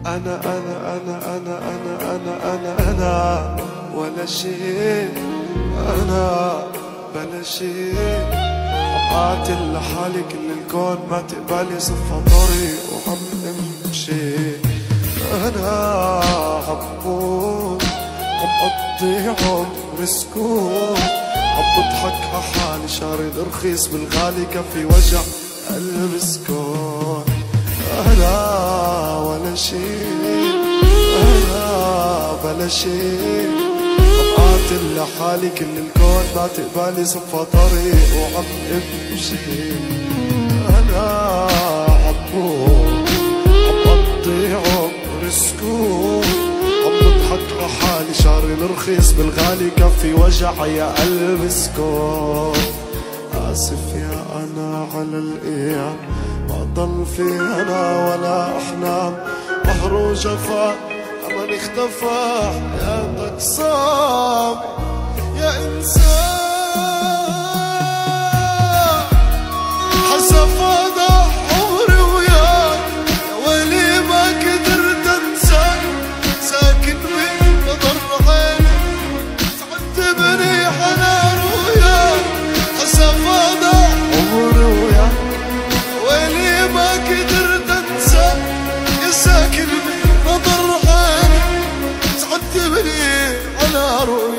أنا ولا شيء، أنا بلا شيء. قاتل لحالي كل الكون ما تقبلي صفة طريق وعم امشي. أنا عبود عم قضي عمر سكون، عم بضحك عحالي شارد رخيص بالغالي كفي وجع قلب سكون. أنا ولا شيء، أنا بلا شيء. قاتل لحالي كل الكون ما تقبلي صفة طريق وعم امشي. أنا عبود عم قضي عمر سكون، عم بضحك لحالي شاري الرخيص بالغالي كفي وجع يا قلب سكون. آسف يا أنا على الأيام ما ضل في أنا ولا أحلام، بحر وجفا أمل اختفى حياتك صعب يا إنسان. حسب هذا عمري وياك يا ويلي ما قدرت أنساك، ساكن بنظر عينك تعذبني حنان وياك. حسب هذا عمري وياك يا ويلي ما قدرت أنساك، يا ساكن بنظر عينك تعذبني على رؤياك.